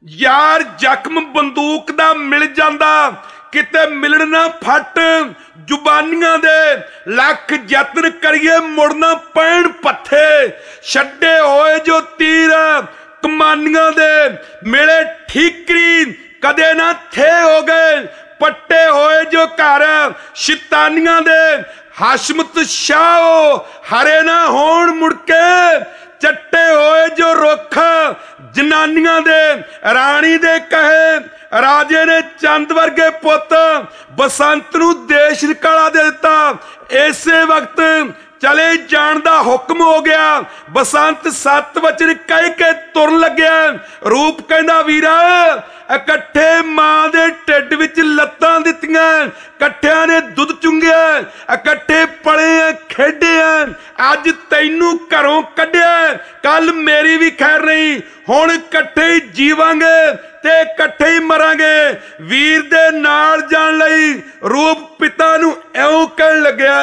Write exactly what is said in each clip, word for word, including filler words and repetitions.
यार जख्म बंदूक दा मिल जांदा किते मिलण ना फट जुबानियां दे लख यत्न करिए मुड़ना पैण पत्थे छड्डे होए जो तीर कमानियां दे मिले ठीकरी कदे ना थे हो गए पट्टे होए जो घर शैतानियां दे हाशमत शाह हरे ना होण मुड़के चट्टे होए जो रुख जनानियां दे राणी दे कहे राजे ने चंद वर्गे पुत बसंत नूं देश निकाला दे दिता। इसे वक्त चले जाण दा हुक्म हो गया। बसंत सत वचन कह के तुरन लग्या। रूप कहंदा वीरा इकट्ठे मां दे ढिड विच लत्तां दित्तियां, इकट्ठियां ने दुध चुंगिया, इकट्ठे पले खेडे अज तैनू घरों कढिया, कल मेरी भी खैर नहीं, हुण इकट्ठे ही जीवांगे ते इकट्ठे ही मरांगे। वीर दे नाल जाण लई रूप पिता नूं इउं कहण लग्या।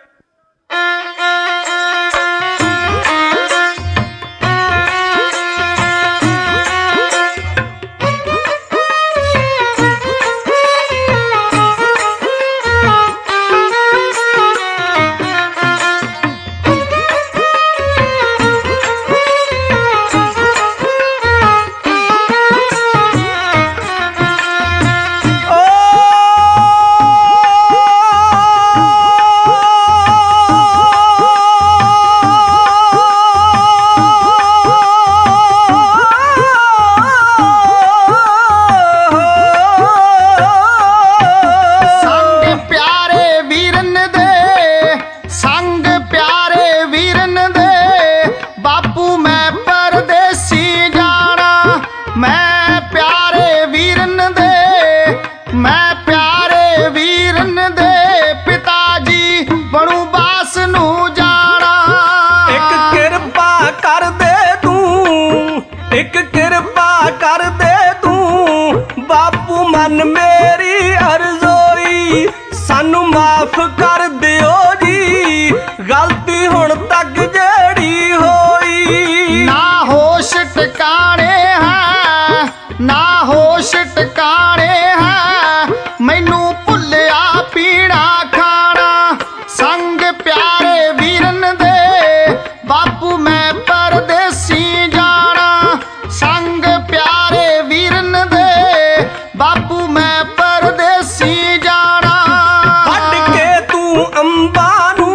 एक कृपा कर दे तू बापू मन मेरी अर्जोई सानू माफ कर दियो जी गलती हुण तक जेड़ी होई। ना होश टकाने है ना होश टकाने है मैनू भुलिया पीना खाना संग प्यारे वीरन दे बापू मैं परदेसी जाना संग प्यारे वीरन दे बापू मैं परदेसी जाना। वड के तू अंबा नू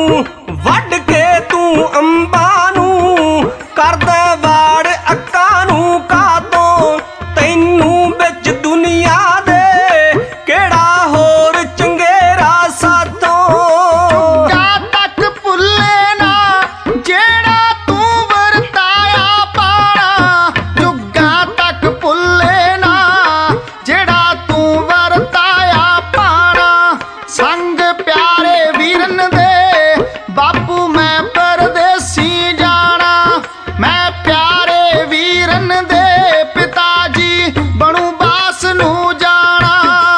वड के तू अंबा नू करदा वाड़ अक्का नू कातों तैनू बिच दुनिया दे केड़ा होर चंगेरा साथों। जा तक भुले ना जेड़ा तू वरताया पाना जुगा तक भुले ना जेड़ा तू वरताया पाना संग प्यारे वीरन दे बापू मैं परदेसी जाना मैं प्यारे वीरन दे पिताजी बनू बास नू जाना।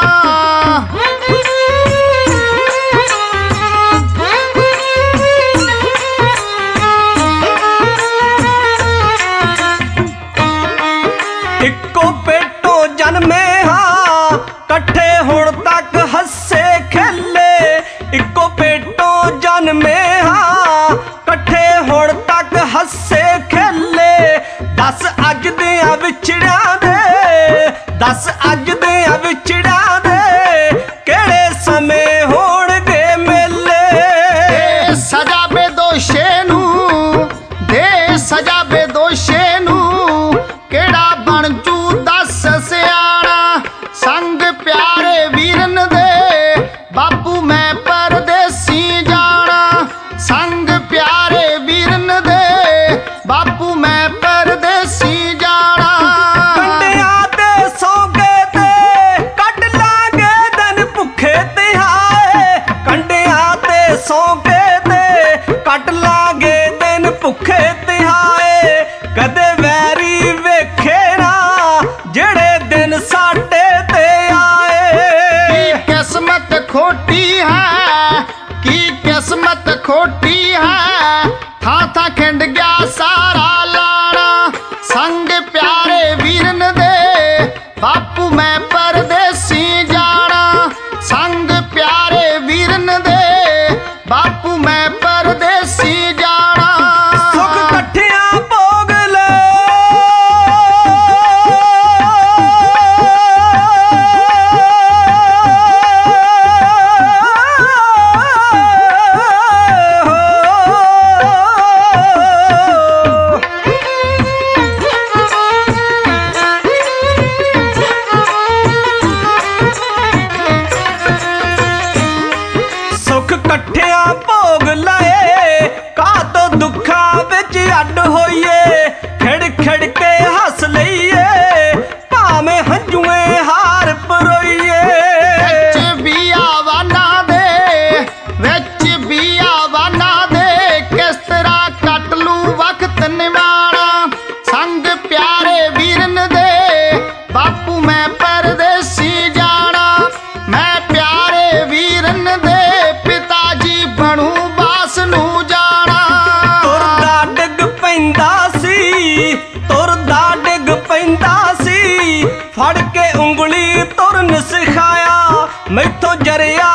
इक्को पेटों जन्मे हाँ कट्ठे हुण तक हसे खेले इक्को पेटों जन्मे हाँ कट्ठे हुण तक हसे खेले दस अज दियां विछड़ियां दे दस अज दियां विछड़ियां दे केड़े समय होणगे मेले। दे सजा बेदोशे नू दे सजा बेदोशे नू केड़ा बन जू दस सियाणा संग प्यारे वीरन दे बापू मैं परदेसी जाना संग प्यारे वीरन दे बापू मैं परदेसी जाना। कंडिया ते सौगे ते कट लागे दिन भुखे तिहाए कंडिया ते सौगे ते कट लागे दिन भुखे तिहाए कदे वैरी वेखे ना जेड़े दिन साडे ते आए। की किस्मत खोटी है की किस्मत खोटी है था था खिंड गया सारा लाना संग प्यारे वीरन दे ਜਰਿਆ